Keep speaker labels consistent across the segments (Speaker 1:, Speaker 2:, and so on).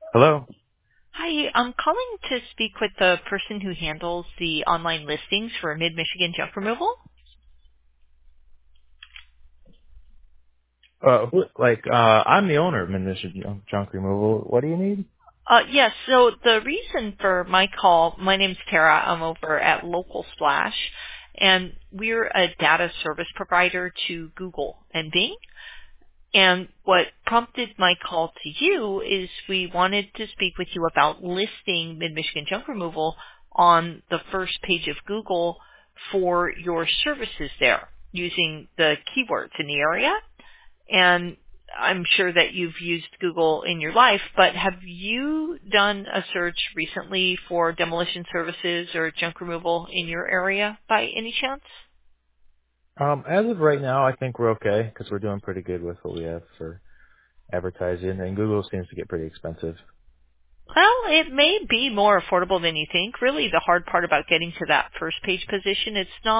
Speaker 1: Hello.
Speaker 2: Hi, I'm calling to speak with the person who handles the online listings for Mid-Michigan junk removal.
Speaker 1: I'm the owner of Minister Junk Removal. What do you need?
Speaker 2: Yes, so the reason for my call, my name's Tara. I'm over at Local Splash, and we're a data service provider to Google and Bing. And what prompted my call to you is we wanted to speak with you about listing Mid-Michigan junk removal on the first page of Google for your services there using the keywords in the area. And I'm sure that you've used Google in your life, but have you done a search recently for demolition services or junk removal in your area by any chance?
Speaker 1: As of right now, I think we're okay because we're doing pretty good with what we have for advertising, and Google seems to get pretty expensive.
Speaker 2: Well, it may be more affordable than you think. Really, the hard part about getting to that first page position,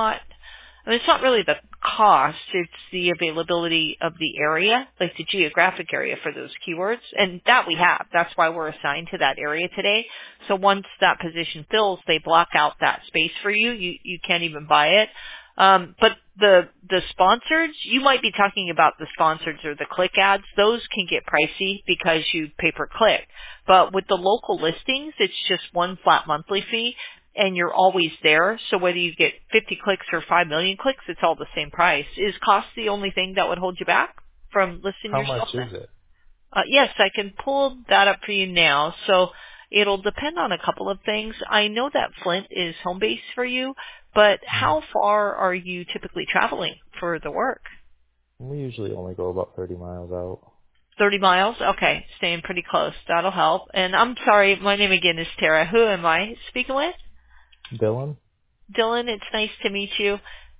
Speaker 2: it's not really the cost, it's the availability of the area, like the geographic area for those keywords. And that we have. That's why we're assigned to that area today. So once that position fills, they block out that space for you. You can't even buy it. But the sponsored, you might be talking about the sponsored or the click ads. Those can get pricey because you pay per click. But with the local listings, it's just one flat monthly fee and you're always there. So whether you get 50 clicks or 5 million clicks, it's all the same price. Is cost the only thing that would hold you back from listing
Speaker 1: How much
Speaker 2: yourself
Speaker 1: is
Speaker 2: there?
Speaker 1: it?
Speaker 2: Yes, I can pull that up for you now. So it'll depend on a couple of things. I know that Flint is home base for you, but
Speaker 1: Mhm.
Speaker 2: how far are you typically traveling for the work?
Speaker 1: We usually only go about 30 miles out.
Speaker 2: 30 miles? Okay, staying pretty close. That'll help. And I'm sorry, my name again is Tara. Who am I speaking with?
Speaker 1: Dylan?
Speaker 2: Dylan, it's nice to meet you.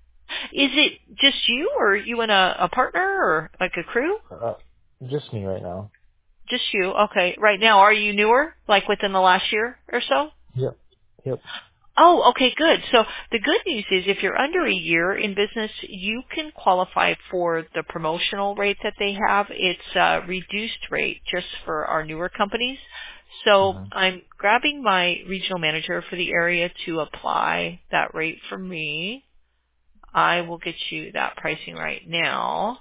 Speaker 2: Is it just you or you and a partner or like a crew?
Speaker 1: Uh, just me right now.
Speaker 2: Just you. Okay. Right now, are you newer? Like within the last year or so?
Speaker 1: Yep. Yep.
Speaker 2: Oh, okay, good. So the good news is if you're under a year in business, you can qualify for the promotional rate that they have. It's a reduced rate just for our newer companies. So
Speaker 1: hmm
Speaker 2: I'm grabbing my regional manager for the area to apply that rate for me. I will get you that pricing right now.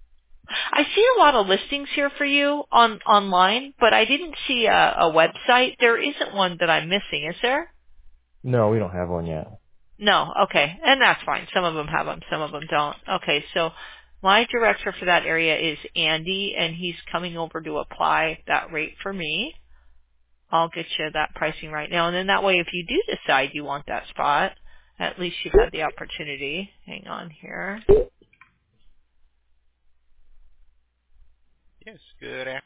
Speaker 2: I see a lot of listings here for you online, but I didn't see a website. There isn't one that I'm missing, is there?
Speaker 1: No, we don't have one yet.
Speaker 2: No, okay, and that's fine. Some of them have them, some of them don't. Okay, so my director for that area is Andy, and he's coming over to apply that rate for me. I'll get you that pricing right now, and then that way, if you do decide you want that spot, at least you've had the opportunity. Hang on here.
Speaker 1: Yes, good